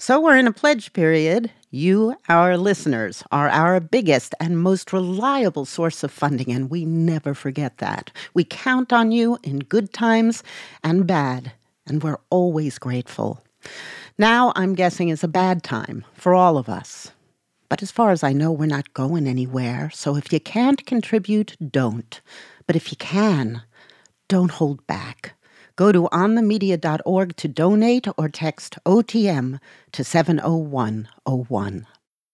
So we're in a pledge period. You, our listeners, are our biggest and most reliable source of funding, and we never forget that. We count on you in good times and bad, and we're always grateful. Now, I'm guessing it's a bad time for all of us. But as far as I know, we're not going anywhere, so if you can't contribute, don't. But if you can, don't hold back. Go to onthemedia.org to donate or text OTM to 70101.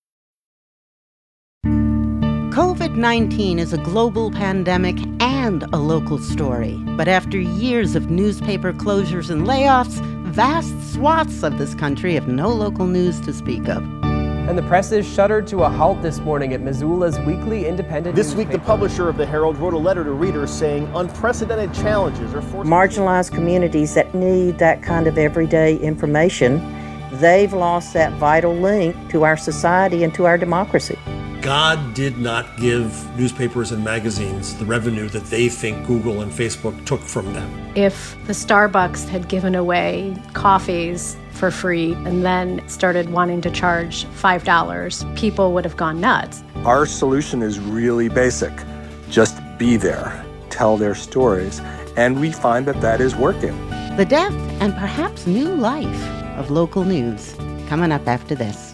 COVID-19 is a global pandemic and a local story. But after years of newspaper closures and layoffs, vast swaths of this country have no local news to speak of. And the press is shuttered to a halt this morning at Missoula's weekly independent This week, newspaper. the publisher of the Herald wrote a letter to readers saying unprecedented challenges are forcing marginalized communities that need that kind of everyday information. They've lost that vital link to our society and to our democracy. God did not give newspapers and magazines the revenue that they think Google and Facebook took from them. If the Starbucks had given away coffees for free and then started wanting to charge $5, people would have gone nuts. Our solution is really basic. Just be there, tell their stories, and we find that that is working. The death and perhaps new life of local news. Coming up after this.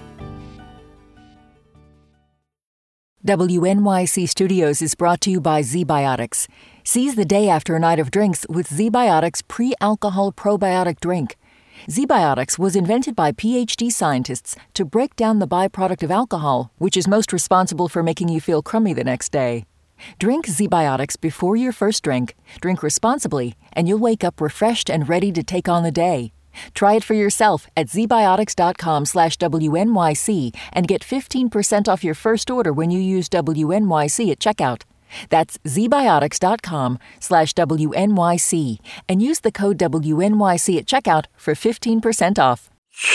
WNYC Studios is brought to you by ZBiotics. Seize the day after a night of drinks with ZBiotics pre-alcohol probiotic drink. ZBiotics was invented by PhD scientists to break down the byproduct of alcohol, which is most responsible for making you feel crummy the next day. Drink ZBiotics before your first drink, drink responsibly, and you'll wake up refreshed and ready to take on the day. Try it for yourself at zbiotics.com/WNYC and get 15% off your first order when you use WNYC at checkout. That's zbiotics.com/WNYC and use the code WNYC at checkout for 15% off.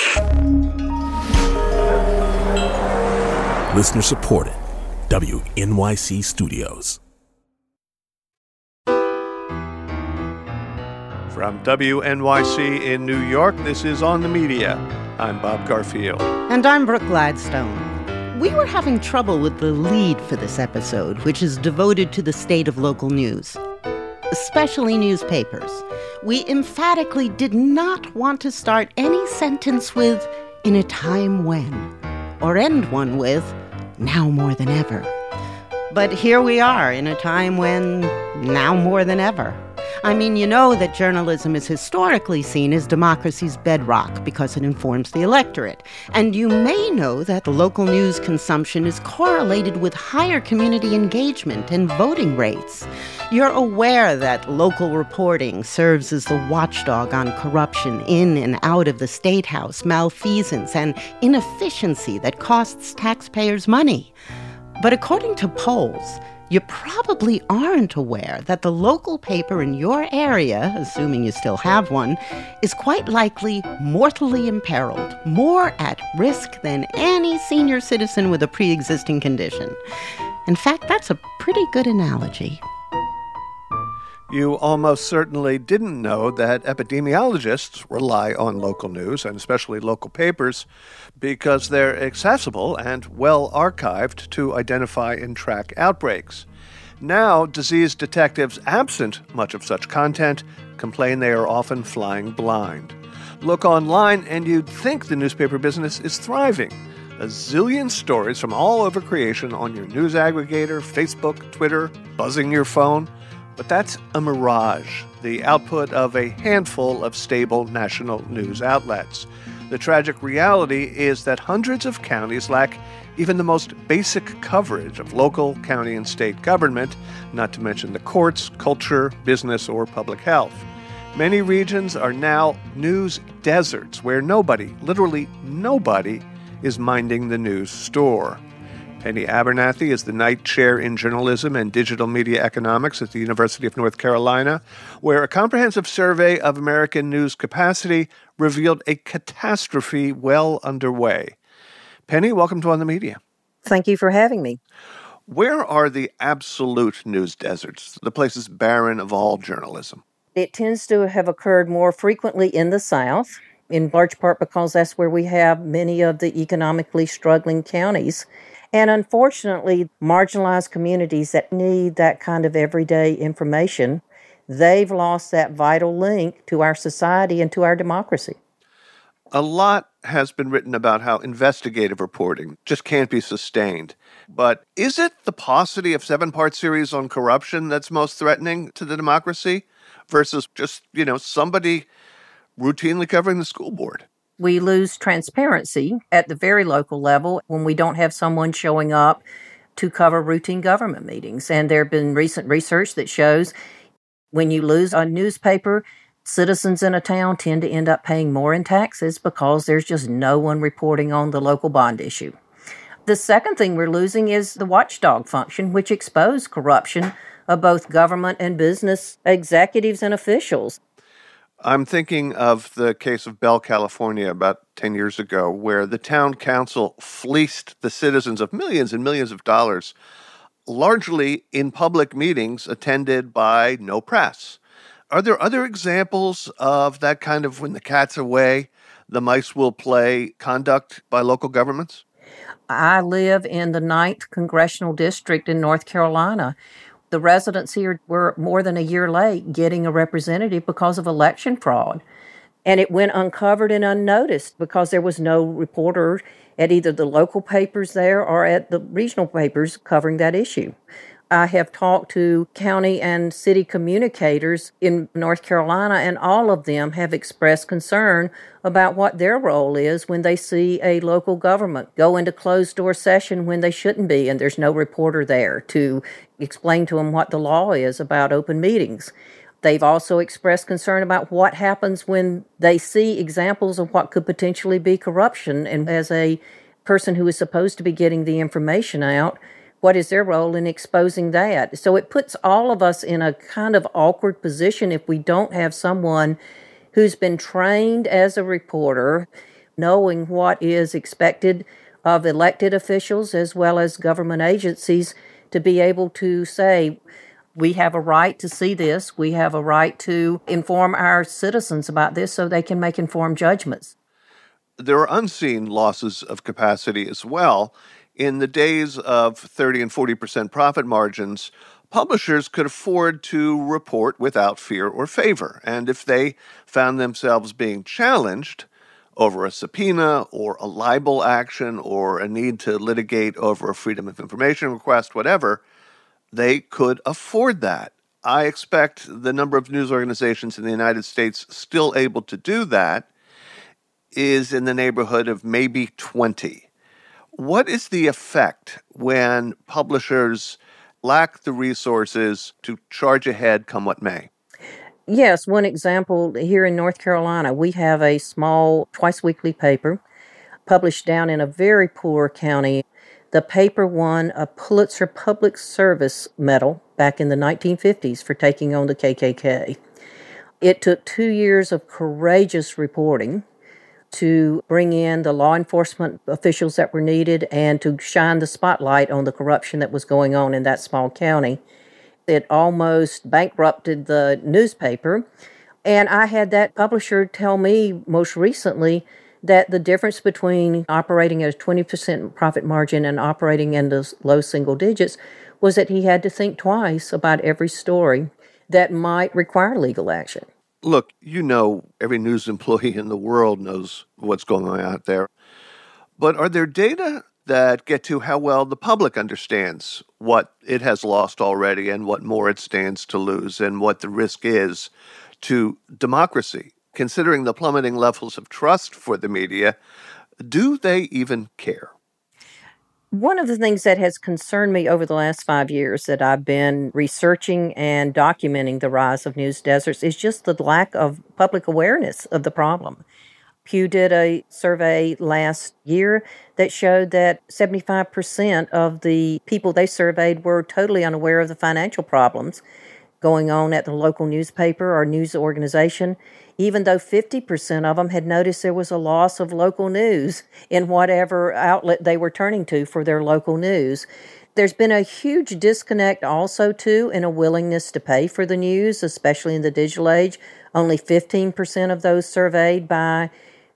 Listener supported. WNYC Studios. From WNYC in New York, this is On the Media. I'm Bob Garfield. And I'm Brooke Gladstone. We were having trouble with the lead for this episode, which is devoted to the state of local news, especially newspapers. We emphatically did not want to start any sentence with, "in a time when," or end one with, "now more than ever." But here we are in a time when, now more than ever. I mean, you know that journalism is historically seen as democracy's bedrock because it informs the electorate. And you may know that local news consumption is correlated with higher community engagement and voting rates. You're aware that local reporting serves as the watchdog on corruption in and out of the State House, malfeasance, and inefficiency that costs taxpayers money. But according to polls, you probably aren't aware that the local paper in your area, assuming you still have one, is quite likely mortally imperiled, more at risk than any senior citizen with a pre-existing condition. In fact, that's a pretty good analogy. You almost certainly didn't know that epidemiologists rely on local news, and especially local papers, because they're accessible and well archived to identify and track outbreaks. Now, disease detectives, absent much of such content, complain they are often flying blind. Look online and you'd think the newspaper business is thriving. A zillion stories from all over creation on your news aggregator, Facebook, Twitter, buzzing your phone. But that's a mirage, the output of a handful of stable national news outlets. The tragic reality is that hundreds of counties lack even the most basic coverage of local, county, and state government, not to mention the courts, culture, business, or public health. Many regions are now news deserts where nobody, literally nobody, is minding the news store. Penny Abernathy is the Knight Chair in Journalism and Digital Media Economics at the University of North Carolina, where a comprehensive survey of American news capacity revealed a catastrophe well underway. Penny, welcome to On the Media. Thank you for having me. Where are the absolute news deserts, the places barren of all journalism? It tends to have occurred more frequently in the South. in large part because that's where we have many of the economically struggling counties. And unfortunately, marginalized communities that need that kind of everyday information, they've lost that vital link to our society and to our democracy. A lot has been written about how investigative reporting just can't be sustained. But is it the paucity of 7-part series on corruption that's most threatening to the democracy versus just, somebody routinely covering the school board? We lose transparency at the very local level when we don't have someone showing up to cover routine government meetings. And there have been recent research that shows when you lose a newspaper, citizens in a town tend to end up paying more in taxes because there's just no one reporting on the local bond issue. The second thing we're losing is the watchdog function, which exposed corruption of both government and business executives and officials. I'm thinking of the case of Bell, California, about 10 years ago, where the town council fleeced the citizens of millions and millions of dollars, largely in public meetings attended by no press. Are there other examples of that kind of when the cat's away, the mice will play conduct by local governments? I live in the 9th Congressional District in North Carolina. The residents here were more than a year late getting a representative because of election fraud. And it went uncovered and unnoticed because there was no reporter at either the local papers there or at the regional papers covering that issue. I have talked to county and city communicators in North Carolina, and all of them have expressed concern about what their role is when they see a local government go into closed-door session when they shouldn't be, and there's no reporter there to explain to them what the law is about open meetings. They've also expressed concern about what happens when they see examples of what could potentially be corruption, and as a person who is supposed to be getting the information out, what is their role in exposing that? So it puts all of us in a kind of awkward position if we don't have someone who's been trained as a reporter, knowing what is expected of elected officials as well as government agencies to be able to say, we have a right to see this, we have a right to inform our citizens about this so they can make informed judgments. There are unseen losses of capacity as well. In the days of 30 and 40% profit margins, publishers could afford to report without fear or favor. And if they found themselves being challenged over a subpoena or a libel action or a need to litigate over a freedom of information request, whatever, they could afford that. I expect the number of news organizations in the United States still able to do that is in the neighborhood of maybe 20. What is the effect when publishers lack the resources to charge ahead come what may? Yes, one example here in North Carolina, we have a small twice-weekly paper published down in a very poor county. The paper won a Pulitzer Public Service Medal back in the 1950s for taking on the KKK. It took 2 years of courageous reporting to bring in the law enforcement officials that were needed and to shine the spotlight on the corruption that was going on in that small county. It almost bankrupted the newspaper. And I had that publisher tell me most recently that the difference between operating at a 20% profit margin and operating in the low single digits was that he had to think twice about every story that might require legal action. Look, every news employee in the world knows what's going on out there. But are there data that get to how well the public understands what it has lost already and what more it stands to lose and what the risk is to democracy? Considering the plummeting levels of trust for the media, do they even care? One of the things that has concerned me over the last 5 years that I've been researching and documenting the rise of news deserts is just the lack of public awareness of the problem. Pew did a survey last year that showed that 75% of the people they surveyed were totally unaware of the financial problems going on at the local newspaper or news organization, even though 50% of them had noticed there was a loss of local news in whatever outlet they were turning to for their local news. There's been a huge disconnect also, too, in a willingness to pay for the news, especially in the digital age. Only 15% of those surveyed by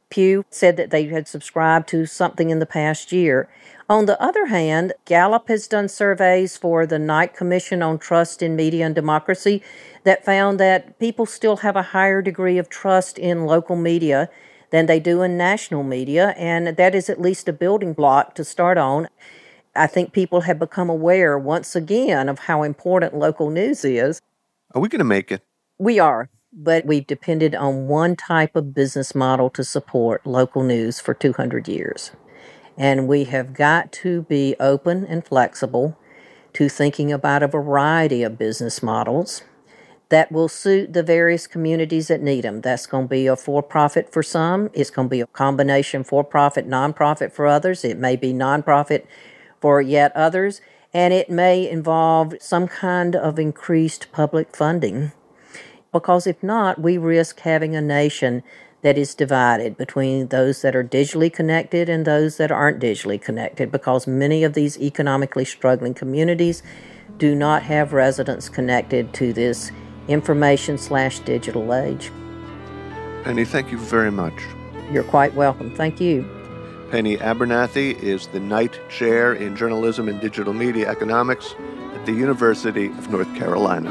Pew said that they had subscribed to something in the past year. On the other hand, Gallup has done surveys for the Knight Commission on Trust in Media and Democracy that found that people still have a higher degree of trust in local media than they do in national media, and that is at least a building block to start on. I think people have become aware once again of how important local news is. Are we going to make it? We are, but we've depended on one type of business model to support local news for 200 years. And we have got to be open and flexible to thinking about a variety of business models that will suit the various communities that need them. That's going to be a for-profit for some. It's going to be a combination for-profit, nonprofit for others. It may be nonprofit for yet others. And it may involve some kind of increased public funding. Because if not, we risk having a nation that is divided between those that are digitally connected and those that aren't digitally connected, because many of these economically struggling communities do not have residents connected to this information/digital age. Penny, thank you very much. You're quite welcome. Thank you. Penny Abernathy is the Knight Chair in Journalism and Digital Media Economics at the University of North Carolina.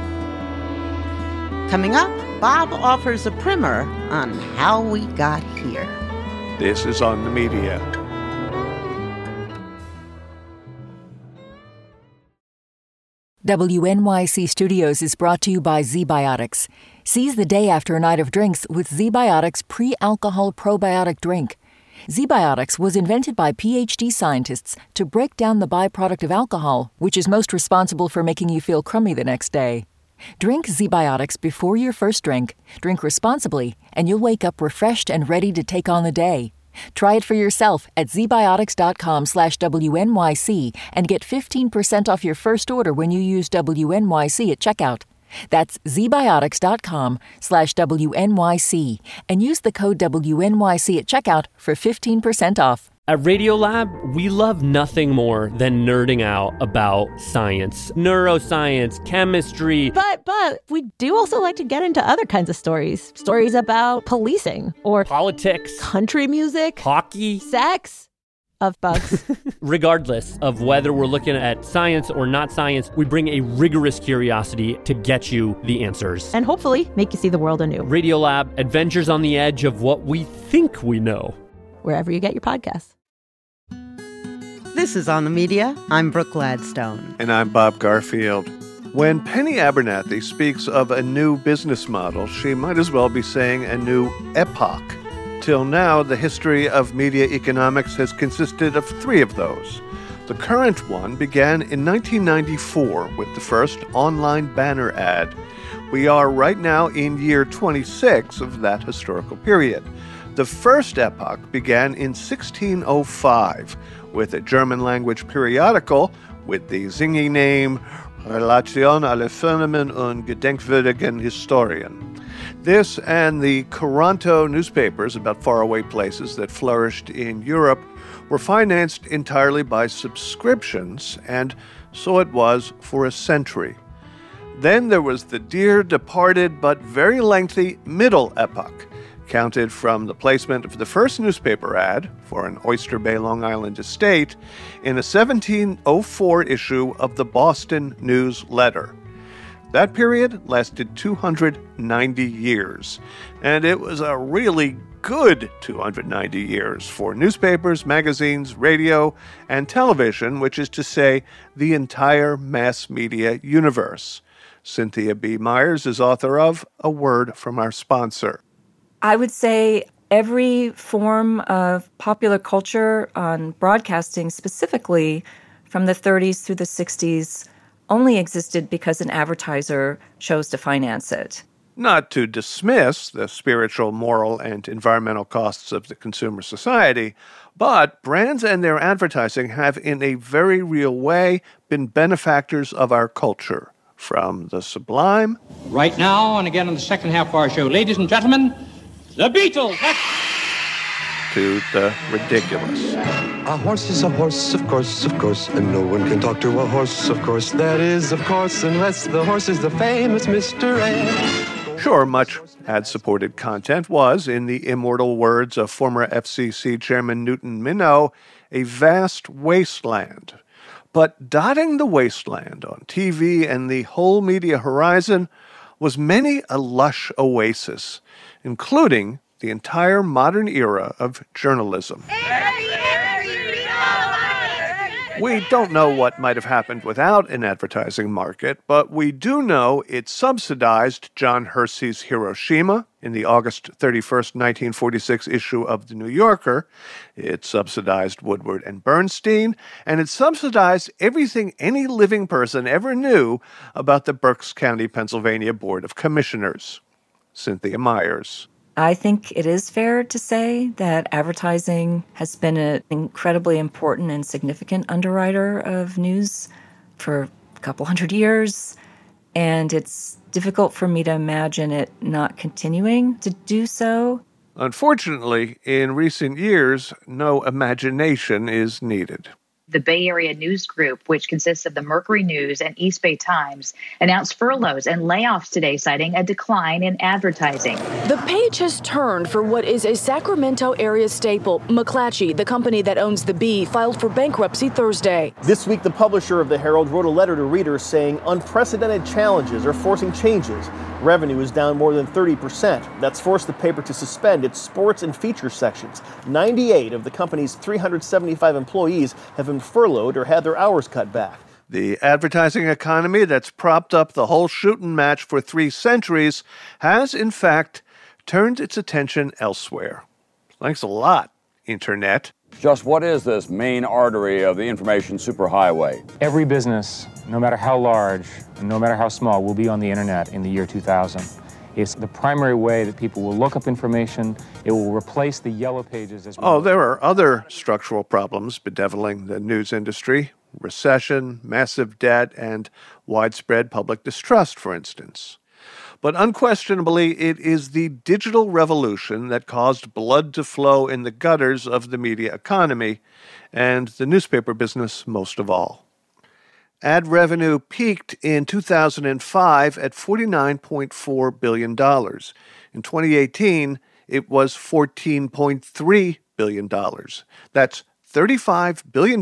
Coming up, Bob offers a primer on how we got here. This is On the Media. WNYC Studios is brought to you by ZBiotics. Seize the day after a night of drinks with ZBiotics pre-alcohol probiotic drink. ZBiotics was invented by PhD scientists to break down the byproduct of alcohol, which is most responsible for making you feel crummy the next day. Drink ZBiotics before your first drink, drink responsibly, and you'll wake up refreshed and ready to take on the day. Try it for yourself at zbiotics.com/WNYC and get 15% off your first order when you use WNYC at checkout. That's zbiotics.com/WNYC and use the code WNYC at checkout for 15% off. At Radiolab, we love nothing more than nerding out about science, neuroscience, chemistry. But we do also like to get into other kinds of stories. Stories about policing or politics, country music, hockey, sex, of bugs. Regardless of whether we're looking at science or not science, we bring a rigorous curiosity to get you the answers. And hopefully make you see the world anew. Radiolab, adventures on the edge of what we think we know. Wherever you get your podcasts. This is On the Media. I'm Brooke Gladstone. And I'm Bob Garfield. When Penny Abernathy speaks of a new business model, she might as well be saying a new epoch. Till now, the history of media economics has consisted of three of those. The current one began in 1994 with the first online banner ad. We are right now in year 26 of that historical period. The first epoch began in 1605 with a German-language periodical with the zingy name Relation alle Phänomen und Gedenkwürdigen Historien. This and the Couranto newspapers about faraway places that flourished in Europe were financed entirely by subscriptions, and so it was for a century. Then there was the dear departed but very lengthy Middle Epoch, counted from the placement of the first newspaper ad for an Oyster Bay, Long Island estate in a 1704 issue of the Boston News Letter. That period lasted 290 years, and it was a really good 290 years for newspapers, magazines, radio, and television, which is to say, the entire mass media universe. Cynthia B. Myers is author of A Word from Our Sponsor. I would say every form of popular culture on broadcasting, specifically from the 30s through the 60s, only existed because an advertiser chose to finance it. Not to dismiss the spiritual, moral, and environmental costs of the consumer society, but brands and their advertising have in a very real way been benefactors of our culture. From the sublime... Right now, and again in the second half of our show, ladies and gentlemen, the Beatles! To the ridiculous. A horse is a horse, of course, and no one can talk to a horse, of course. That is, of course, unless the horse is the famous Mr. A. Sure, much Ad-supported content was, in the immortal words of former FCC Chairman Newton Minow, a vast wasteland. But dotting the wasteland on TV and the whole media horizon was many a lush oasis, including the entire modern era of journalism. We don't know what might have happened without an advertising market, but we do know it subsidized John Hersey's Hiroshima in the August 31st, 1946 issue of The New Yorker. It subsidized Woodward and Bernstein, and it subsidized everything any living person ever knew about the Berks County, Pennsylvania Board of Commissioners. Cynthia Myers. I think it is fair to say that advertising has been an incredibly important and significant underwriter of news for a couple hundred years, and it's difficult for me to imagine it not continuing to do so. Unfortunately, in recent years, no imagination is needed. The Bay Area News Group, which consists of the Mercury News and East Bay Times, announced furloughs and layoffs today, citing a decline in advertising. The page has turned for what is a Sacramento area staple. McClatchy, the company that owns the Bee, filed for bankruptcy Thursday. This week, the publisher of the Herald wrote a letter to readers saying unprecedented challenges are forcing changes. Revenue is down more than 30%. That's forced the paper to suspend its sports and feature sections. 98 of the company's 375 employees have been furloughed or had their hours cut back. The advertising economy that's propped up the whole shooting match for 3 centuries has, in fact, turned its attention elsewhere. Thanks a lot, Internet. Just what is this main artery of the information superhighway? Every business, no matter how large and no matter how small, will be on the internet in the year 2000. It's the primary way that people will look up information. It will replace the yellow pages as well. There are other structural problems bedeviling the news industry. Recession, massive debt, and widespread public distrust, for instance. But unquestionably, it is the digital revolution that caused blood to flow in the gutters of the media economy, and the newspaper business most of all. Ad revenue peaked in 2005 at $49.4 billion. In 2018, it was $14.3 billion. That's $35 billion,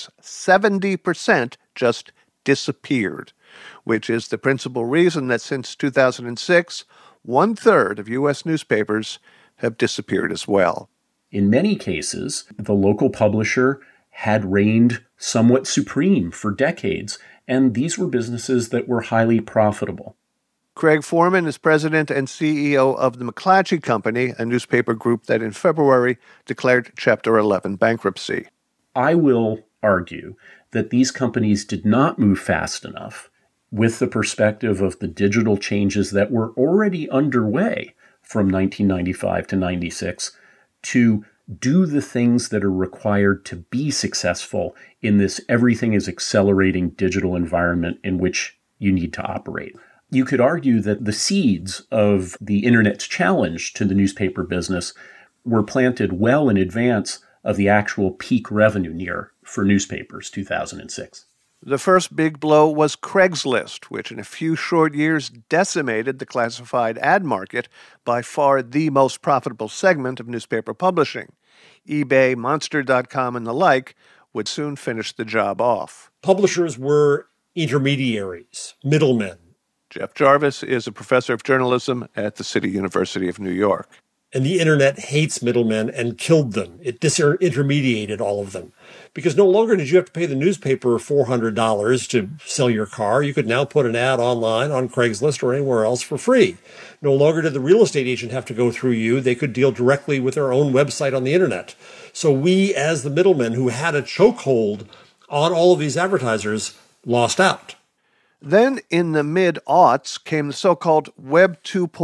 70% just disappeared, which is the principal reason that since 2006, 1/3 of U.S. newspapers have disappeared as well. In many cases, the local publisher had reigned somewhat supreme for decades, and these were businesses that were highly profitable. Craig Foreman is president and CEO of the McClatchy Company, a newspaper group that in February declared Chapter 11 bankruptcy. I will argue that these companies did not move fast enough with the perspective of the digital changes that were already underway from 1995 to 96 to do the things that are required to be successful in this everything is accelerating digital environment in which you need to operate. You could argue that the seeds of the internet's challenge to the newspaper business were planted well in advance of the actual peak revenue year for newspapers, 2006. The first big blow was Craigslist, which in a few short years decimated the classified ad market, by far the most profitable segment of newspaper publishing. eBay, Monster.com, and the like would soon finish the job off. Publishers were intermediaries, middlemen. Jeff Jarvis is a professor of journalism at the City University of New York. And the internet hates middlemen and killed them. It disintermediated all of them. Because no longer did you have to pay the newspaper $400 to sell your car. You could now put an ad online on Craigslist or anywhere else for free. No longer did the real estate agent have to go through you. They could deal directly with their own website on the internet. So we, as the middlemen who had a chokehold on all of these advertisers, lost out. Then in the mid-aughts came the so-called Web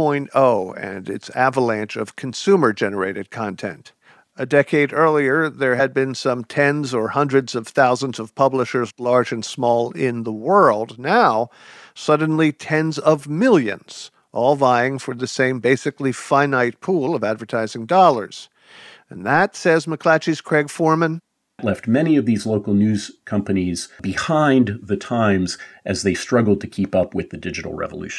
2.0 and its avalanche of consumer-generated content. A decade earlier, there had been some tens or hundreds of thousands of publishers, large and small, in the world. Now, suddenly tens of millions, all vying for the same basically finite pool of advertising dollars. And that, says McClatchy's Craig Foreman, left many of these local news companies behind the times as they struggled to keep up with the digital revolution.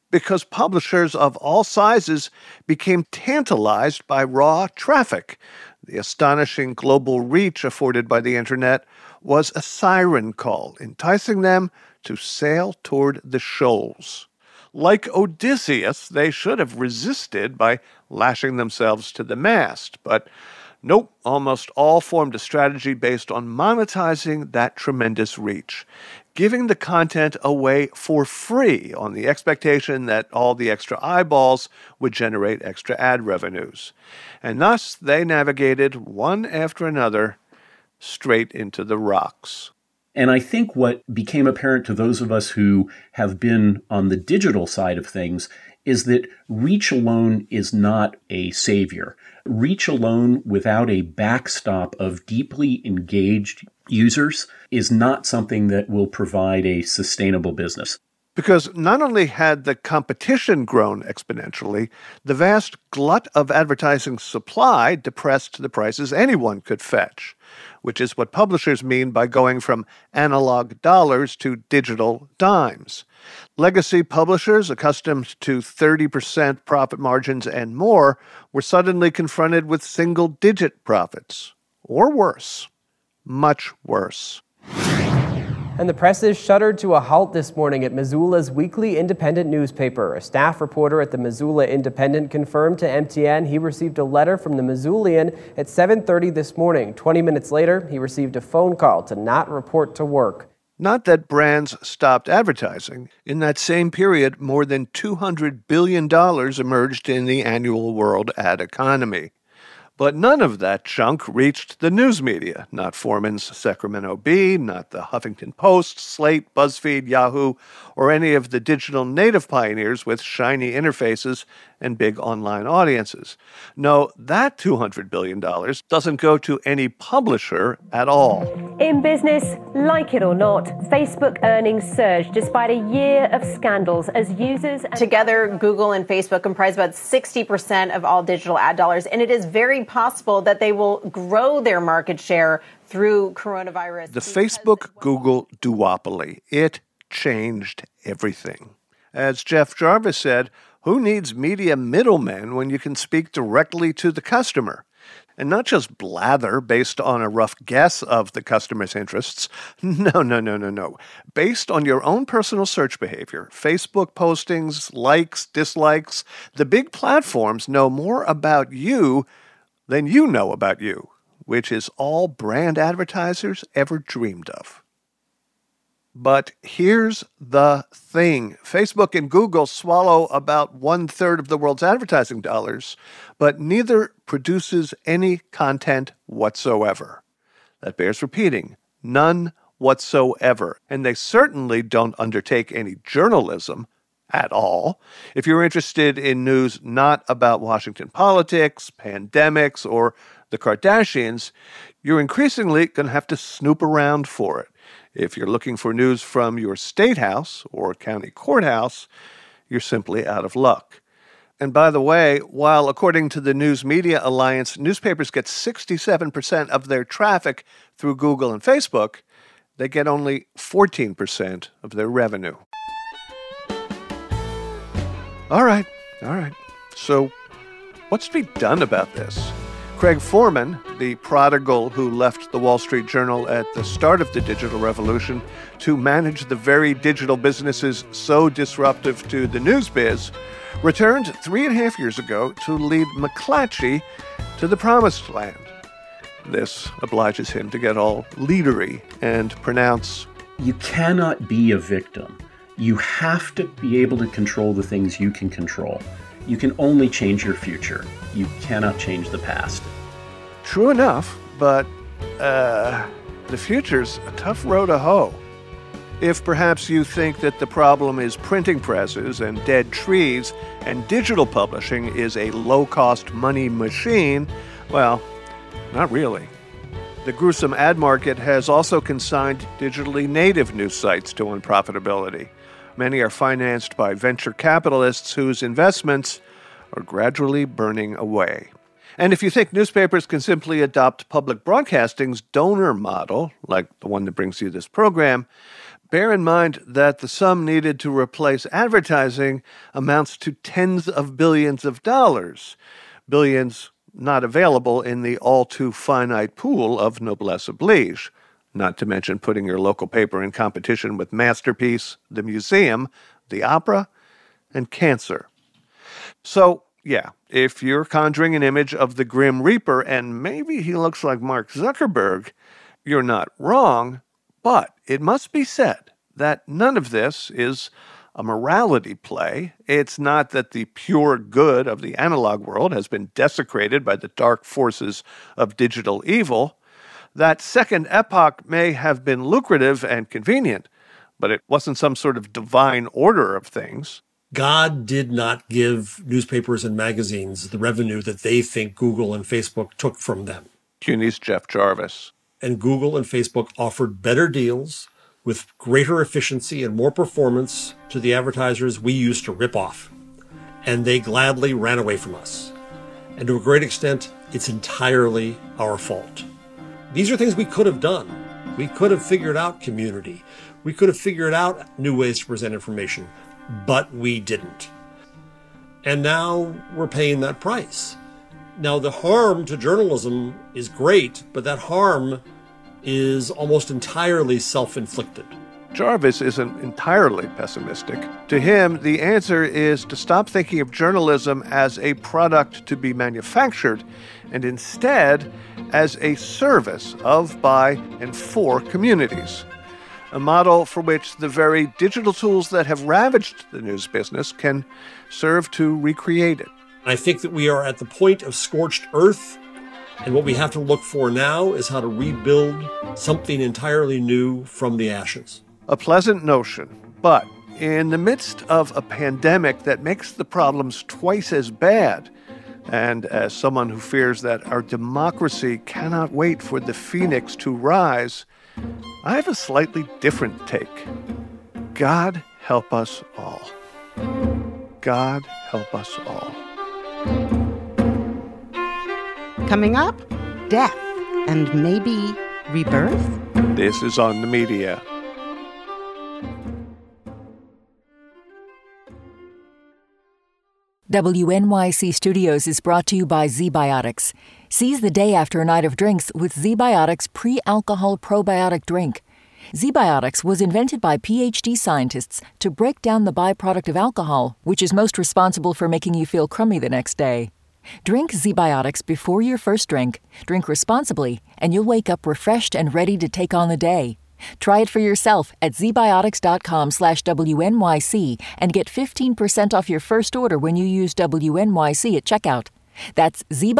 because publishers of all sizes became tantalized by raw traffic. The astonishing global reach afforded by the internet was a siren call, enticing them to sail toward the shoals. Like Odysseus, they should have resisted by lashing themselves to the mast, but nope, almost all formed a strategy based on monetizing that tremendous reach, giving the content away for free on the expectation that all the extra eyeballs would generate extra ad revenues. And thus they navigated one after another straight into the rocks. And I think what became apparent to those of us who have been on the digital side of things is that reach alone is not a savior. Reach alone without a backstop of deeply engaged users is not something that will provide a sustainable business. Because not only had the competition grown exponentially, the vast glut of advertising supply depressed the prices anyone could fetch, which is what publishers mean by going from analog dollars to digital dimes. Legacy publishers, accustomed to 30% profit margins and more, were suddenly confronted with single-digit profits. Or worse. Much worse. And the press is shuttered to a halt this morning at Missoula's weekly independent newspaper. A staff reporter at the Missoula Independent confirmed to MTN he received a letter from the Missoulian at 7:30 this morning. 20 minutes later, he received a phone call to not report to work. Not that brands stopped advertising. In that same period, more than $200 billion emerged in the annual world ad economy. But none of that chunk reached the news media, not Foreman's Sacramento Bee, not the Huffington Post, Slate, BuzzFeed, Yahoo, or any of the digital native pioneers with shiny interfaces and big online audiences. No, that $200 billion doesn't go to any publisher at all. In business, like it or not, Facebook earnings surged despite a year of scandals as users... Together, Google and Facebook comprise about 60% of all digital ad dollars, and it is very possible that they will grow their market share through coronavirus. The Facebook-Google duopoly, it changed everything. As Jeff Jarvis said, who needs media middlemen when you can speak directly to the customer? And not just blather based on a rough guess of the customer's interests. No. Based on your own personal search behavior, Facebook postings, likes, dislikes, the big platforms know more about you than you know about you, which is all brand advertisers ever dreamed of. But here's the thing. Facebook and Google swallow about 1/3 of the world's advertising dollars, but neither produces any content whatsoever. That bears repeating. None whatsoever. And they certainly don't undertake any journalism at all. If you're interested in news not about Washington politics, pandemics, or the Kardashians, you're increasingly going to have to snoop around for it. If you're looking for news from your state house or county courthouse, you're simply out of luck. And by the way, while according to the News Media Alliance, newspapers get 67% of their traffic through Google and Facebook, they get only 14% of their revenue. All right. So what's to be done about this? Craig Foreman, the prodigal who left the Wall Street Journal at the start of the digital revolution to manage the very digital businesses so disruptive to the news biz, returned 3.5 years ago to lead McClatchy to the promised land. This obliges him to get all leadery and pronounce, "You cannot be a victim. You have to be able to control the things you can control. You can only change your future. You cannot change the past." True enough, but the future's a tough row to hoe. If perhaps you think that the problem is printing presses and dead trees and digital publishing is a low-cost money machine, well, not really. The gruesome ad market has also consigned digitally native news sites to unprofitability. Many are financed by venture capitalists whose investments are gradually burning away. And if you think newspapers can simply adopt public broadcasting's donor model, like the one that brings you this program, Bear in mind that the sum needed to replace advertising amounts to tens of billions of dollars, billions not available in the all-too-finite pool of noblesse oblige, not to mention putting your local paper in competition with Masterpiece, the museum, the opera, and cancer. So, yeah, if you're conjuring an image of the Grim Reaper and maybe he looks like Mark Zuckerberg, you're not wrong, but it must be said that none of this is a morality play. It's not that the pure good of the analog world has been desecrated by the dark forces of digital evil. That second epoch may have been lucrative and convenient, but it wasn't some sort of divine order of things. God did not give newspapers and magazines the revenue that they think Google and Facebook took from them. CUNY's Jeff Jarvis. And Google and Facebook offered better deals with greater efficiency and more performance to the advertisers we used to rip off. And they gladly ran away from us. And to a great extent, it's entirely our fault. These are things we could have done. We could have figured out community. We could have figured out new ways to present information, but we didn't. And now we're paying that price. Now, the harm to journalism is great, but that harm is almost entirely self-inflicted. Jarvis isn't entirely pessimistic. To him, the answer is to stop thinking of journalism as a product to be manufactured, and instead as a service of, by, and for communities. A model for which the very digital tools that have ravaged the news business can serve to recreate it. I think that we are at the point of scorched earth, and what we have to look for now is how to rebuild something entirely new from the ashes. A pleasant notion, but in the midst of a pandemic that makes the problems twice as bad, and as someone who fears that our democracy cannot wait for the phoenix to rise, I have a slightly different take. God help us all. God help us all. Coming up, death and maybe rebirth? This is On the Media. WNYC Studios is brought to you by ZBiotics. Seize the day after a night of drinks with ZBiotics pre-alcohol probiotic drink. ZBiotics was invented by PhD scientists to break down the byproduct of alcohol, which is most responsible for making you feel crummy the next day. Drink ZBiotics before your first drink, drink responsibly, and you'll wake up refreshed and ready to take on the day. Try it for yourself at zbiotics.com/WNYC and get 15% off your first order when you use WNYC at checkout. That's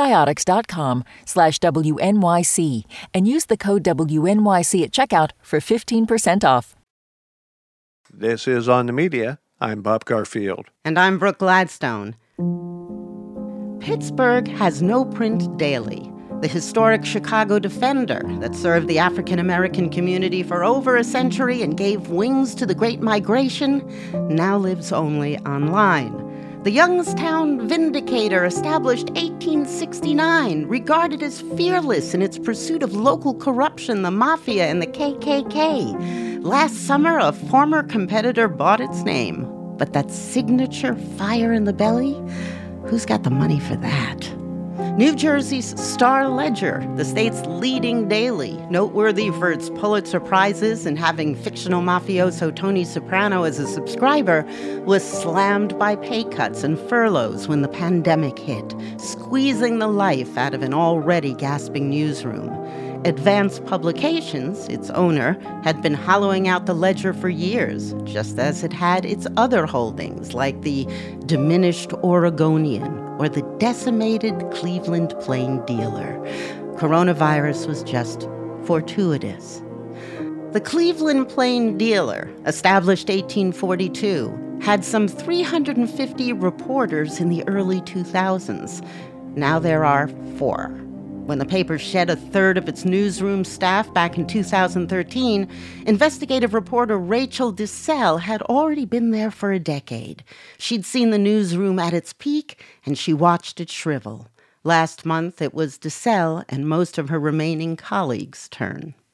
zbiotics.com/WNYC and use the code WNYC at checkout for 15% off. This is On the Media. I'm Bob Garfield. And I'm Brooke Gladstone. Pittsburgh has no print daily. The historic Chicago Defender that served the African-American community for over a century and gave wings to the Great Migration now lives only online. The Youngstown Vindicator, established 1869, regarded as fearless in its pursuit of local corruption, the mafia, and the KKK. Last summer, a former competitor bought its name. But that signature fire in the belly? Who's got the money for that? New Jersey's Star Ledger, the state's leading daily, noteworthy for its Pulitzer Prizes and having fictional mafioso Tony Soprano as a subscriber, was slammed by pay cuts and furloughs when the pandemic hit, squeezing the life out of an already gasping newsroom. Advance Publications, its owner, had been hollowing out the Ledger for years, just as it had its other holdings, like the diminished Oregonian or the decimated Cleveland Plain Dealer. Coronavirus was just fortuitous. The Cleveland Plain Dealer, established 1842, had some 350 reporters in the early 2000s. Now there are 4. When the paper shed a third of its newsroom staff back in 2013, investigative reporter Rachel DeSalle had already been there for a decade. She'd seen the newsroom at its peak, and she watched it shrivel. Last month, it was DeSalle and most of her remaining colleagues' turn.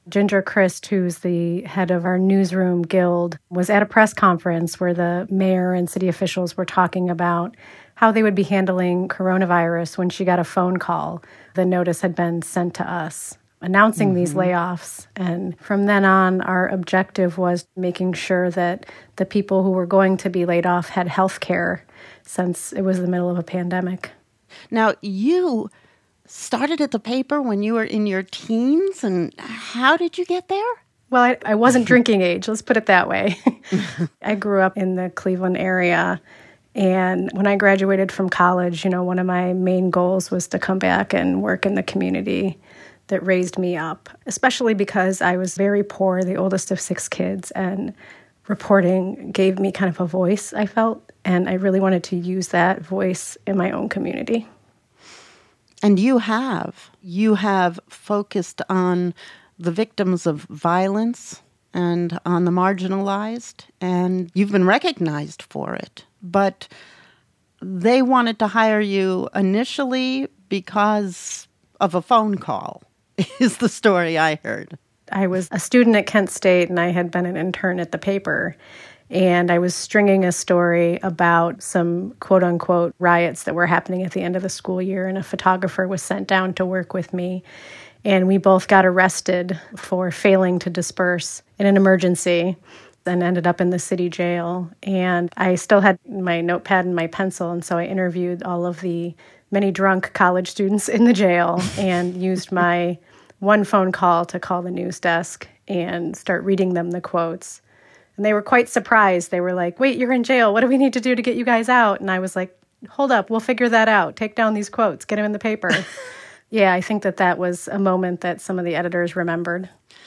Ginger Christ, who's the head of our newsroom guild, was at a press conference where the mayor and city officials were talking about how they would be handling coronavirus when she got a phone call. The notice had been sent to us announcing these layoffs. And from then on, our objective was making sure that the people who were going to be laid off had health care, since it was the middle of a pandemic. Now, you started at the paper when you were in your teens, and how did you get there? Well, I wasn't drinking age, let's put it that way. I grew up in the Cleveland area, and when I graduated from college, one of my main goals was to come back and work in the community that raised me up, especially because I was very poor, the oldest of 6 kids, and reporting gave me kind of a voice, I felt, and I really wanted to use that voice in my own community. And you have focused on the victims of violence and on the marginalized, and you've been recognized for it. But they wanted to hire you initially because of a phone call, is the story I heard. I was a student at Kent State, and I had been an intern at the paper. And I was stringing a story about some quote-unquote riots that were happening at the end of the school year, and a photographer was sent down to work with me. And we both got arrested for failing to disperse in an emergency and ended up in the city jail. And I still had my notepad and my pencil, and so I interviewed all of the many drunk college students in the jail and used my one phone call to call the news desk and start reading them the quotes. And they were quite surprised. They were like, "Wait, you're in jail. What do we need to do to get you guys out?" And I was like, "Hold up, we'll figure that out. Take down these quotes, get them in the paper." Yeah, I think that was a moment that some of the editors remembered.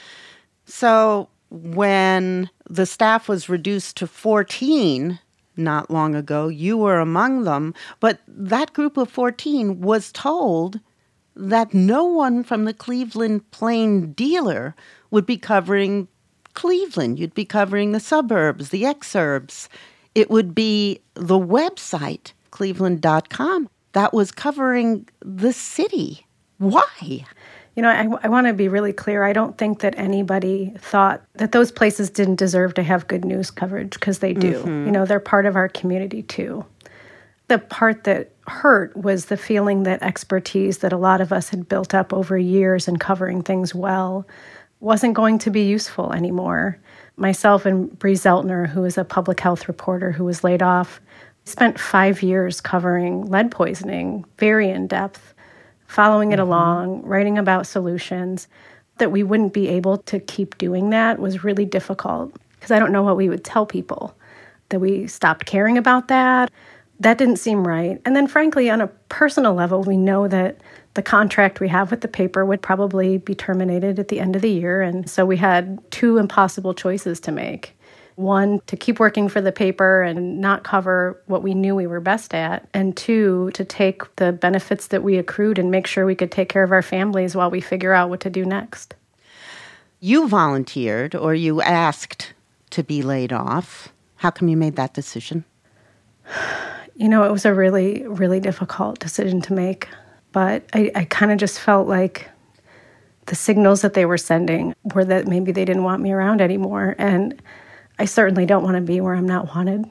So when the staff was reduced to 14 not long ago, you were among them, but that group of 14 was told that no one from the Cleveland Plain Dealer would be covering Cleveland. You'd be covering the suburbs, the exurbs. It would be the website, cleveland.com, that was covering the city. Why? I want to be really clear. I don't think that anybody thought that those places didn't deserve to have good news coverage, because they do. They're part of our community too. The part that hurt was the feeling that expertise that a lot of us had built up over years in covering things well wasn't going to be useful anymore. Myself and Bree Zeltner, who is a public health reporter who was laid off, spent 5 years covering lead poisoning, very in depth, following it along, writing about solutions. That we wouldn't be able to keep doing that was really difficult, because I don't know what we would tell people, that we stopped caring about that. That didn't seem right. And then frankly, on a personal level, we know that the contract we have with the paper would probably be terminated at the end of the year. And so we had 2 impossible choices to make. One, to keep working for the paper and not cover what we knew we were best at. And 2, to take the benefits that we accrued and make sure we could take care of our families while we figure out what to do next. You volunteered, or you asked to be laid off. How come you made that decision? It was a really, really difficult decision to make. But I kind of just felt like the signals that they were sending were that maybe they didn't want me around anymore. And I certainly don't want to be where I'm not wanted.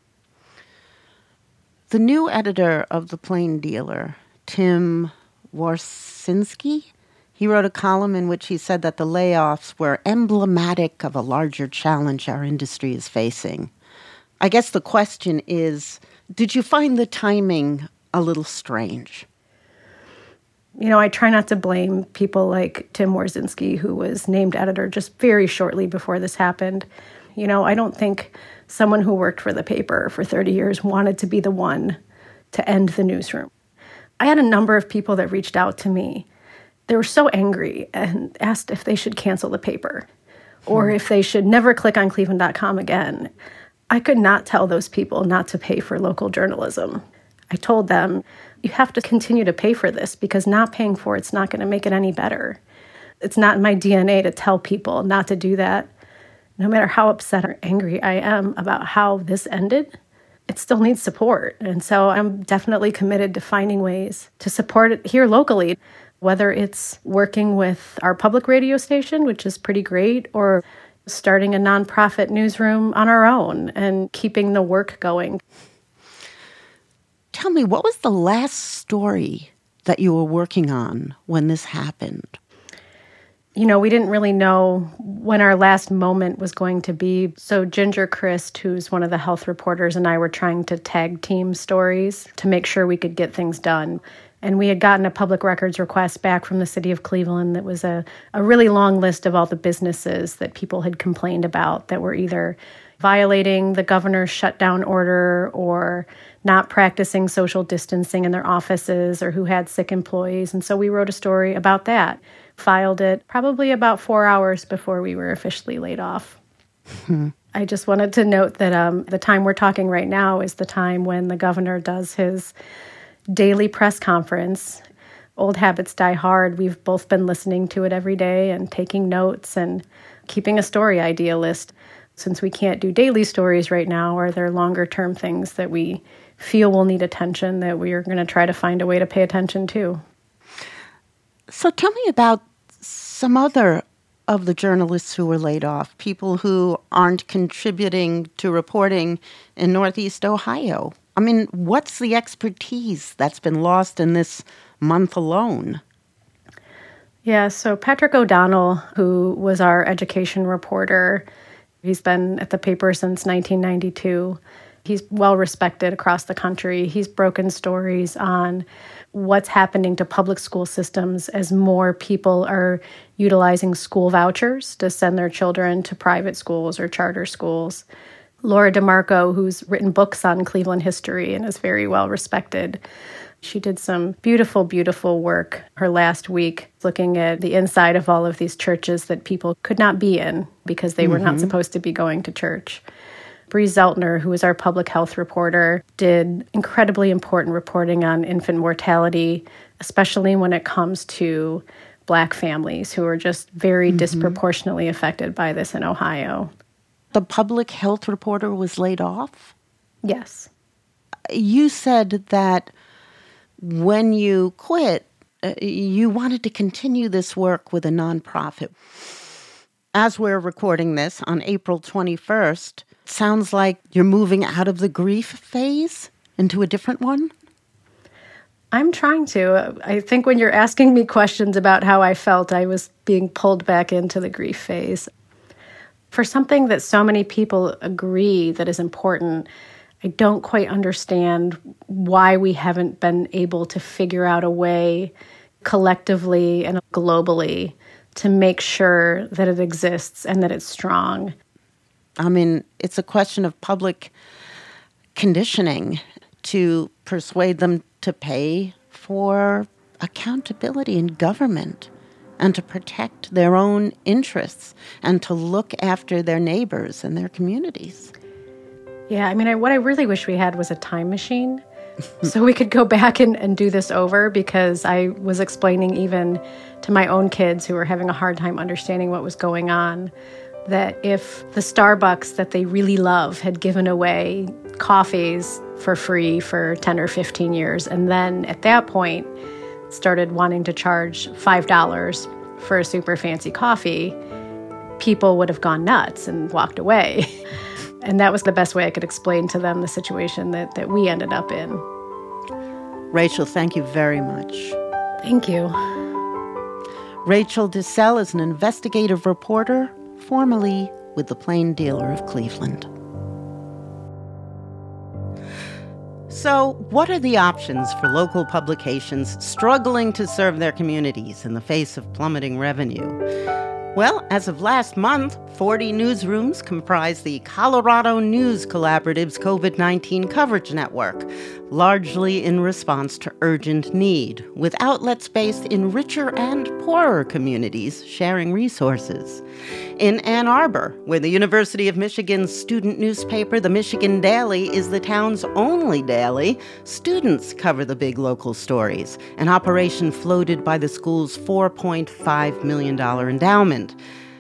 The new editor of The Plain Dealer, Tim Warsinski, he wrote a column in which he said that the layoffs were emblematic of a larger challenge our industry is facing. I guess the question is, did you find the timing a little strange? I try not to blame people like Tim Warsinski, who was named editor just very shortly before this happened. I don't think someone who worked for the paper for 30 years wanted to be the one to end the newsroom. I had a number of people that reached out to me. They were so angry and asked if they should cancel the paper or if they should never click on Cleveland.com again. I could not tell those people not to pay for local journalism. I told them, you have to continue to pay for this, because not paying for it's not going to make it any better. It's not in my DNA to tell people not to do that. No matter how upset or angry I am about how this ended, it still needs support. And so I'm definitely committed to finding ways to support it here locally. whether it's working with our public radio station, which is pretty great, or starting a nonprofit newsroom on our own and keeping the work going. Tell me, what was the last story that you were working on when this happened? You know, we didn't really know when our last moment was going to be. So Ginger Christ, who's one of the health reporters, and I were trying to tag team stories to make sure we could get things done. And we had gotten a public records request back from the city of Cleveland that was a really long list of all the businesses that people had complained about that were either violating the governor's shutdown order or not practicing social distancing in their offices or who had sick employees. And so we wrote a story about that, filed it probably about 4 hours before we were officially laid off. I just wanted to note that the time we're talking right now is the time when the governor does his daily press conference. Old habits die hard. We've both been listening to it every day and taking notes and keeping a story idea list. Since we can't do daily stories right now, are there longer term things that we feel will need attention that we are going to try to find a way to pay attention to? So tell me about some other of the journalists who were laid off, people who aren't contributing to reporting in Northeast Ohio. I mean, what's the expertise that's been lost in this month alone? Yeah, so Patrick O'Donnell, who was our education reporter, he's been at the paper since 1992. He's well respected across the country. He's broken stories on what's happening to public school systems as more people are utilizing school vouchers to send their children to private schools or charter schools. Laura DeMarco, who's written books on Cleveland history and is very well respected. She did some beautiful, beautiful work her last week looking at the inside of all of these churches that people could not be in because they were not supposed to be going to church. Bree Zeltner, who is our public health reporter, did incredibly important reporting on infant mortality, especially when it comes to Black families who are just very disproportionately affected by this in Ohio. The public health reporter was laid off? Yes. You said that when you quit, you wanted to continue this work with a nonprofit. As we're recording this on April 21st, it sounds like you're moving out of the grief phase into a different one? I'm trying to. I think when you're asking me questions about how I felt, I was being pulled back into the grief phase. For something that so many people agree that is important, I don't quite understand why we haven't been able to figure out a way collectively and globally to make sure that it exists and that it's strong. I mean, it's a question of public conditioning to persuade them to pay for accountability in government and to protect their own interests and to look after their neighbors and their communities. Yeah, I mean, what I really wish we had was a time machine so we could go back and do this over, because I was explaining even to my own kids who were having a hard time understanding what was going on, that if the Starbucks that they really love had given away coffees for free for 10 or 15 years, and then at that point started wanting to charge $5 for a super fancy coffee, people would have gone nuts and walked away. And that was the best way I could explain to them the situation that we ended up in. Rachel, thank you very much. Thank you. Rachel DeSelle is an investigative reporter, formerly with the Plain Dealer of Cleveland. So, what are the options for local publications struggling to serve their communities in the face of plummeting revenue? Well, as of last month, 40 newsrooms comprise the Colorado News Collaborative's COVID-19 coverage network, largely in response to urgent need, with outlets based in richer and poorer communities sharing resources. In Ann Arbor, where the University of Michigan's student newspaper, the Michigan Daily, is the town's only daily, students cover the big local stories, an operation floated by the school's $4.5 million endowment.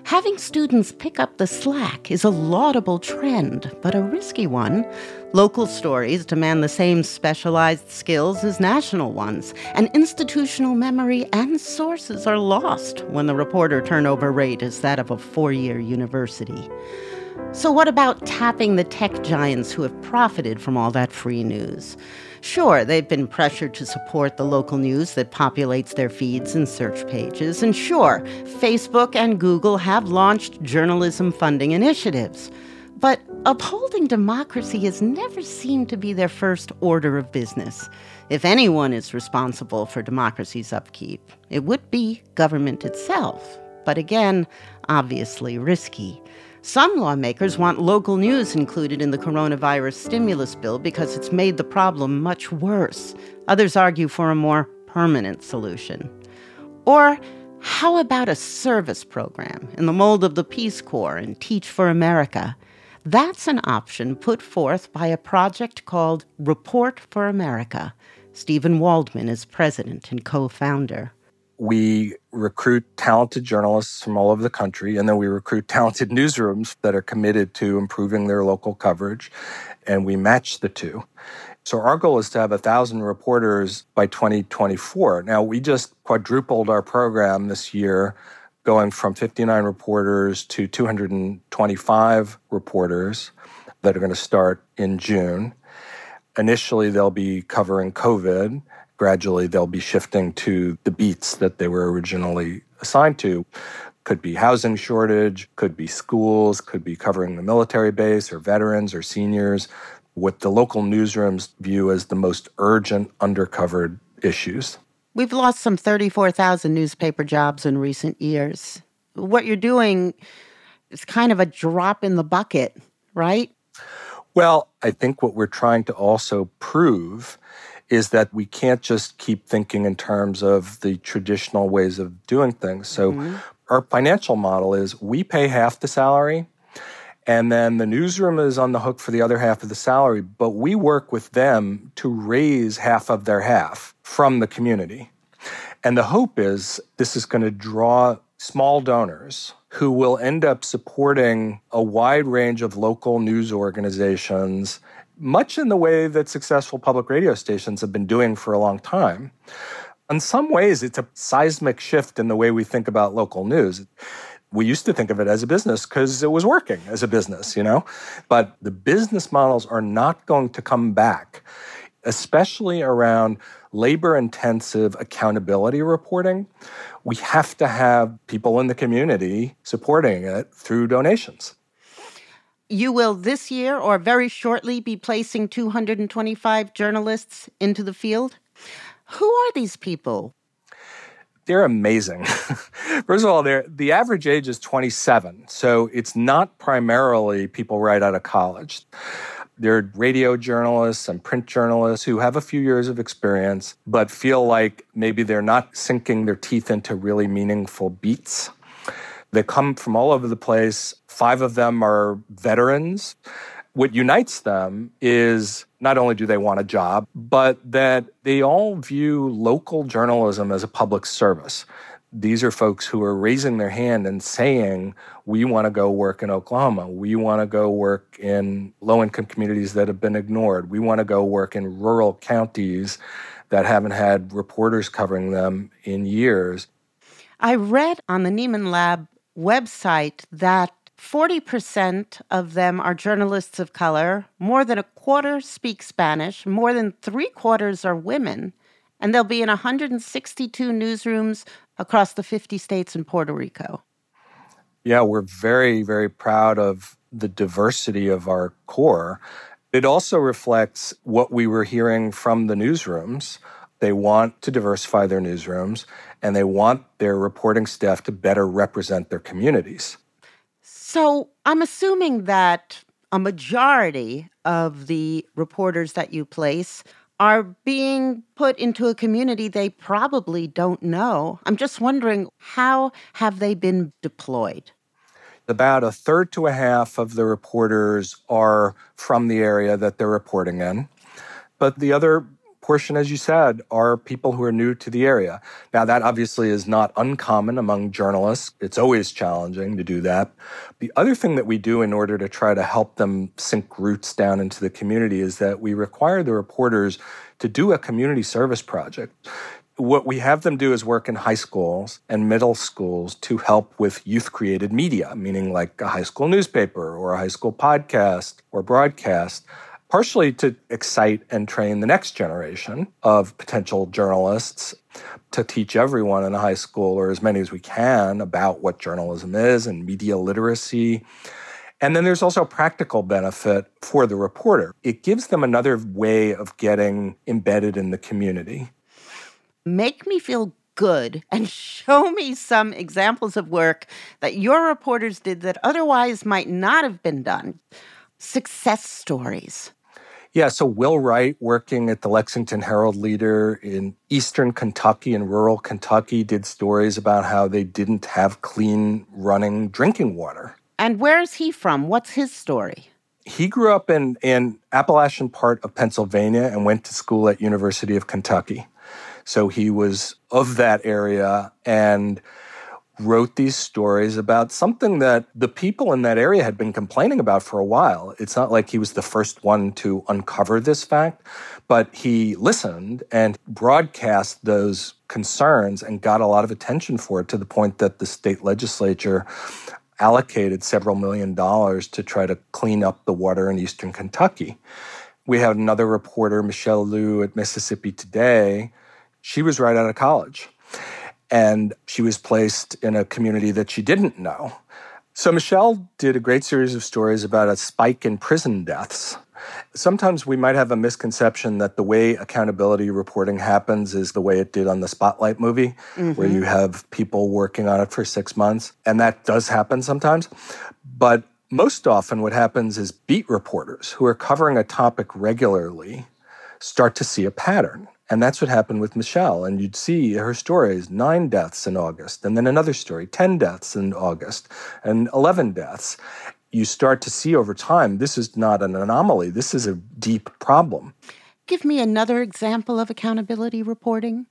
Having students pick up the slack is a laudable trend, but a risky one. Local stories demand the same specialized skills as national ones, and institutional memory and sources are lost when the reporter turnover rate is that of a four-year university. So what about tapping the tech giants who have profited from all that free news? Sure, they've been pressured to support the local news that populates their feeds and search pages. And sure, Facebook and Google have launched journalism funding initiatives. But upholding democracy has never seemed to be their first order of business. If anyone is responsible for democracy's upkeep, it would be government itself. But again, obviously risky. Some lawmakers want local news included in the coronavirus stimulus bill because it's made the problem much worse. Others argue for a more permanent solution. Or how about a service program in the mold of the Peace Corps and Teach for America? That's an option put forth by a project called Report for America. Stephen Waldman is president and co-founder. We recruit talented journalists from all over the country, and then we recruit talented newsrooms that are committed to improving their local coverage, and we match the two. So our goal is to have 1,000 reporters by 2024. Now, we just quadrupled our program this year, going from 59 reporters to 225 reporters that are going to start in June. Initially, they'll be covering COVID. Gradually, they'll be shifting to the beats that they were originally assigned to. Could be housing shortage, could be schools, could be covering the military base or veterans or seniors, what the local newsrooms view as the most urgent, undercovered issues. We've lost some 34,000 newspaper jobs in recent years. What you're doing is kind of a drop in the bucket, right? Well, I think what we're trying to also prove is that we can't just keep thinking in terms of the traditional ways of doing things. So our financial model is we pay half the salary, and then the newsroom is on the hook for the other half of the salary, but we work with them to raise half of their half from the community. And the hope is this is going to draw small donors who will end up supporting a wide range of local news organizations, much in the way that successful public radio stations have been doing for a long time. In some ways, it's a seismic shift in the way we think about local news. We used to think of it as a business because it was working as a business, But the business models are not going to come back, especially around labor-intensive accountability reporting. We have to have people in the community supporting it through donations. You will this year or very shortly be placing 225 journalists into the field. Who are these people? They're amazing. First of all, the average age is 27, so it's not primarily people right out of college. They're radio journalists and print journalists who have a few years of experience, but feel like maybe they're not sinking their teeth into really meaningful beats. They come from all over the place. 5 of them are veterans. What unites them is not only do they want a job, but that they all view local journalism as a public service. These are folks who are raising their hand and saying, we want to go work in Oklahoma. We want to go work in low-income communities that have been ignored. We want to go work in rural counties that haven't had reporters covering them in years. I read on the Nieman Lab website that 40% of them are journalists of color, more than a quarter speak Spanish, more than 3/4 are women, and they'll be in 162 newsrooms across the 50 states and Puerto Rico. Yeah, we're very, very proud of the diversity of our core. It also reflects what we were hearing from the newsrooms. They want to diversify their newsrooms, and they want their reporting staff to better represent their communities. So I'm assuming that a majority of the reporters that you place are being put into a community they probably don't know. I'm just wondering, how have they been deployed? About 1/3 to 1/2 of the reporters are from the area that they're reporting in. But the other portion, as you said, are people who are new to the area. Now, that obviously is not uncommon among journalists. It's always challenging to do that. The other thing that we do in order to try to help them sink roots down into the community is that we require the reporters to do a community service project. What we have them do is work in high schools and middle schools to help with youth-created media, meaning like a high school newspaper or a high school podcast or broadcast, partially to excite and train the next generation of potential journalists, to teach everyone in a high school, or as many as we can, about what journalism is and media literacy. And then there's also a practical benefit for the reporter. It gives them another way of getting embedded in the community. Make me feel good and show me some examples of work that your reporters did that otherwise might not have been done. Success stories. Yeah, so Will Wright, working at the Lexington Herald-Leader in eastern Kentucky and rural Kentucky, did stories about how they didn't have clean running drinking water. And where is he from? What's his story? He grew up in Appalachian part of Pennsylvania and went to school at University of Kentucky. So he was of that area and wrote these stories about something that the people in that area had been complaining about for a while. It's not like he was the first one to uncover this fact, but he listened and broadcast those concerns and got a lot of attention for it, to the point that the state legislature allocated several $1 million to try to clean up the water in eastern Kentucky. We had another reporter, Michelle Liu, at Mississippi Today. She was right out of college, and she was placed in a community that she didn't know. So Michelle did a great series of stories about a spike in prison deaths. Sometimes we might have a misconception that the way accountability reporting happens is the way it did on the Spotlight movie, where you have people working on it for 6 months. And that does happen sometimes. But most often what happens is beat reporters who are covering a topic regularly start to see a pattern. And that's what happened with Michelle. And you'd see her stories, 9 deaths in August, and then another story, 10 deaths in August, and 11 deaths. You start to see over time, this is not an anomaly. This is a deep problem. Give me another example of accountability reporting.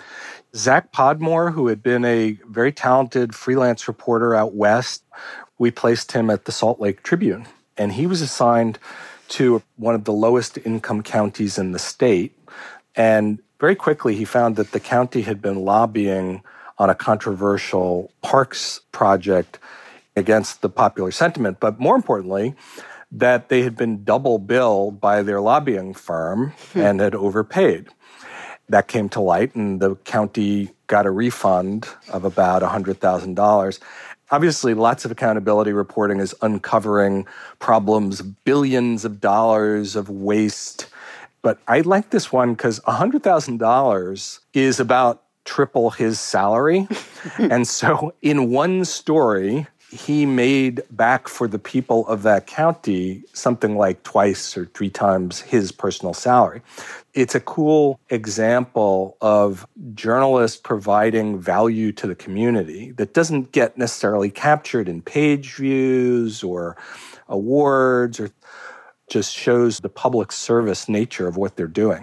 Zach Podmore, who had been a very talented freelance reporter out west, we placed him at the Salt Lake Tribune. And he was assigned to one of the lowest income counties in the state. And very quickly, he found that the county had been lobbying on a controversial parks project against the popular sentiment. But more importantly, that they had been double billed by their lobbying firm and had overpaid. That came to light, and the county got a refund of about $100,000. Obviously, lots of accountability reporting is uncovering problems, billions of dollars of waste. But I like this one because $100,000 is about triple his salary. And so in one story, he made back for the people of that county something like 2 or 3 times his personal salary. It's a cool example of journalists providing value to the community that doesn't get necessarily captured in page views or awards, or just shows the public service nature of what they're doing.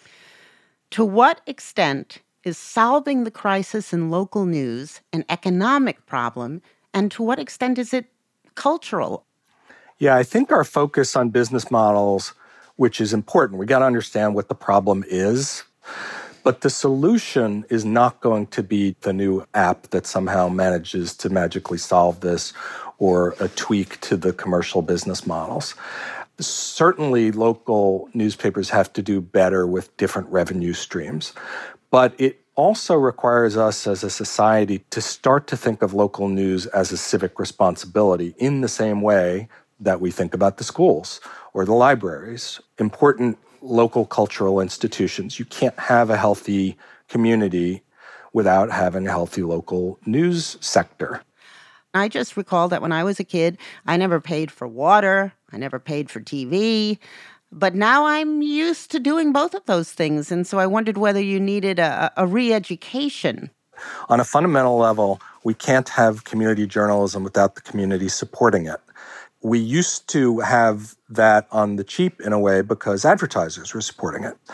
To what extent is solving the crisis in local news an economic problem, and to what extent is it cultural? Yeah, I think our focus on business models, which is important, we got to understand what the problem is, but the solution is not going to be the new app that somehow manages to magically solve this, or a tweak to the commercial business models. Certainly, local newspapers have to do better with different revenue streams, but it also requires us as a society to start to think of local news as a civic responsibility in the same way that we think about the schools or the libraries, important local cultural institutions. You can't have a healthy community without having a healthy local news sector. I just recall that when I was a kid, I never paid for water, I never paid for TV, but now I'm used to doing both of those things, and so I wondered whether you needed a re-education. On a fundamental level, we can't have community journalism without the community supporting it. We used to have that on the cheap in a way because advertisers were supporting it.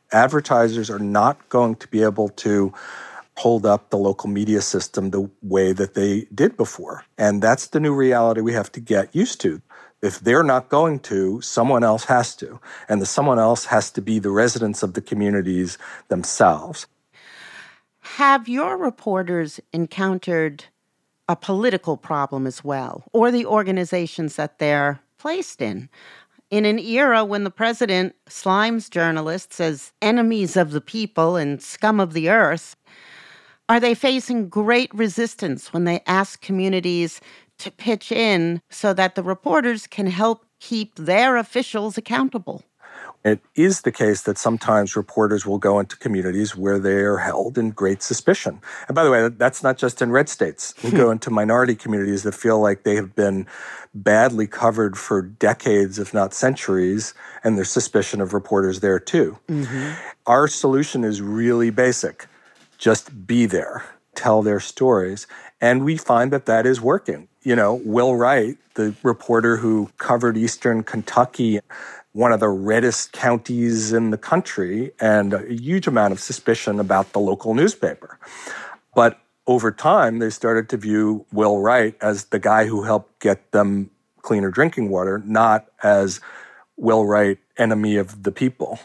Advertisers are not going to be able to hold up the local media system the way that they did before. And that's the new reality we have to get used to. If they're not going to, someone else has to. And the someone else has to be the residents of the communities themselves. Have your reporters encountered a political problem as well, or the organizations that they're placed in? In an era when the president slimes journalists as enemies of the people and scum of the earth, are they facing great resistance when they ask communities to pitch in so that the reporters can help keep their officials accountable? It is the case that sometimes reporters will go into communities where they are held in great suspicion. And by the way, that's not just in red states. We go into minority communities that feel like they have been badly covered for decades, if not centuries, and there's suspicion of reporters there too. Mm-hmm. Our solution is really basic. Just be there, tell their stories. And we find that that is working. You know, Will Wright, the reporter who covered Eastern Kentucky, one of the reddest counties in the country, and a huge amount of suspicion about the local newspaper. But over time, they started to view Will Wright as the guy who helped get them cleaner drinking water, not as Will Wright, enemy of the people.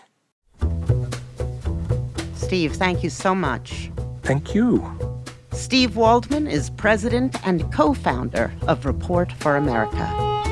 Steve, thank you so much. Thank you. Steve Waldman is president and co-founder of Report for America.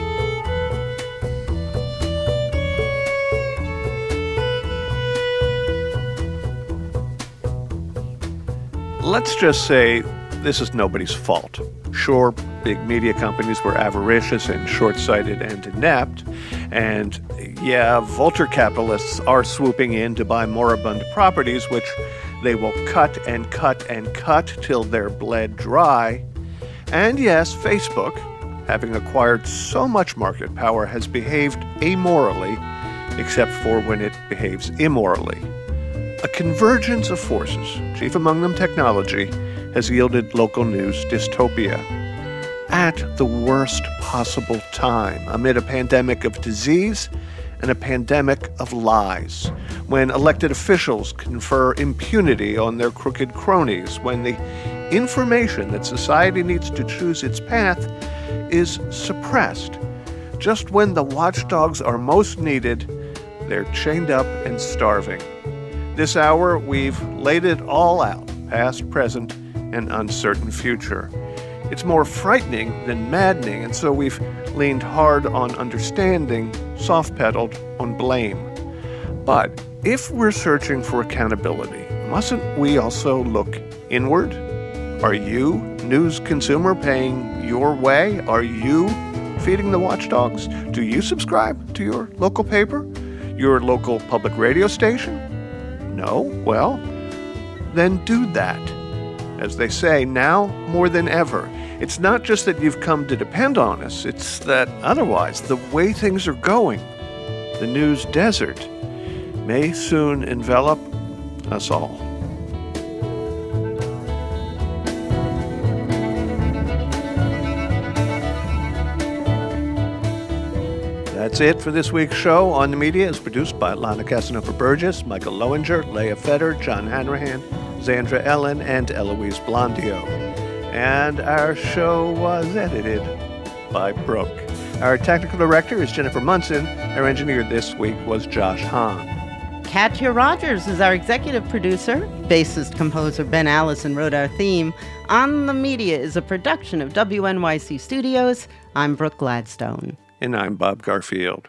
Let's just say this is nobody's fault. Sure, big media companies were avaricious and short-sighted and inept. And yeah, vulture capitalists are swooping in to buy moribund properties, which they will cut and cut and cut till they're bled dry. And yes, Facebook, having acquired so much market power, has behaved amorally, except for when it behaves immorally. A convergence of forces, chief among them technology, has yielded local news dystopia. At the worst possible time, amid a pandemic of disease and a pandemic of lies, when elected officials confer impunity on their crooked cronies, when the information that society needs to choose its path is suppressed. Just when the watchdogs are most needed, they're chained up and starving. This hour, we've laid it all out, past, present, and uncertain future. It's more frightening than maddening, and so we've leaned hard on understanding, soft-pedaled on blame. But if we're searching for accountability, mustn't we also look inward? Are you, news consumer, paying your way? Are you feeding the watchdogs? Do you subscribe to your local paper? Your local public radio station? No? Well, then do that. As they say, now more than ever. It's not just that you've come to depend on us, it's that otherwise, the way things are going, the news desert may soon envelop us all. That's it for this week's show. On the Media is produced by Lana Casanova Burgess, Michael Lowinger, Leah Feder, John Hanrahan, Zandra Ellen, and Eloise Blondio. And our show was edited by Brooke. Our technical director is Jennifer Munson. Our engineer this week was Josh Hahn. Katya Rogers is our executive producer. Bassist composer Ben Allison wrote our theme. On the Media is a production of WNYC Studios. I'm Brooke Gladstone. And I'm Bob Garfield.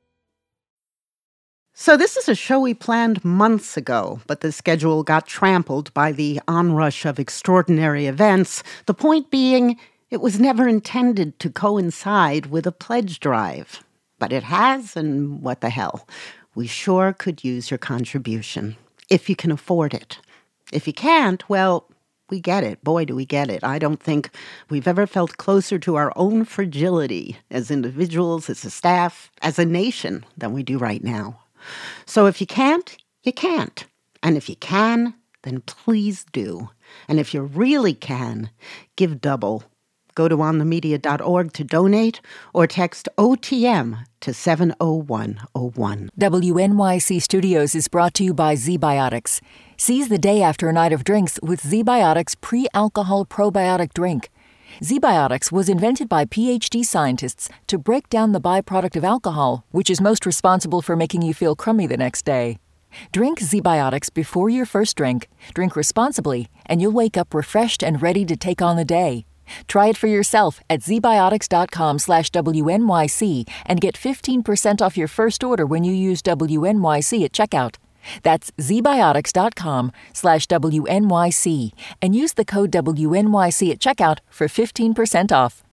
So this is a show we planned months ago, but the schedule got trampled by the onrush of extraordinary events. The point being, it was never intended to coincide with a pledge drive. But it has, and what the hell. We sure could use your contribution, if you can afford it. If you can't, well, we get it. Boy, do we get it. I don't think we've ever felt closer to our own fragility as individuals, as a staff, as a nation than we do right now. So if you can't, you can't. And if you can, then please do. And if you really can, give double. Go to onthemedia.org to donate or text OTM to 70101. WNYC Studios is brought to you by ZBiotics. Seize the day after a night of drinks with ZBiotics pre-alcohol probiotic drink. ZBiotics was invented by PhD scientists to break down the byproduct of alcohol, which is most responsible for making you feel crummy the next day. Drink ZBiotics before your first drink, drink responsibly, and you'll wake up refreshed and ready to take on the day. Try it for yourself at zbiotics.com/WNYC and get 15% off your first order when you use WNYC at checkout. That's zbiotics.com/WNYC and use the code WNYC at checkout for 15% off.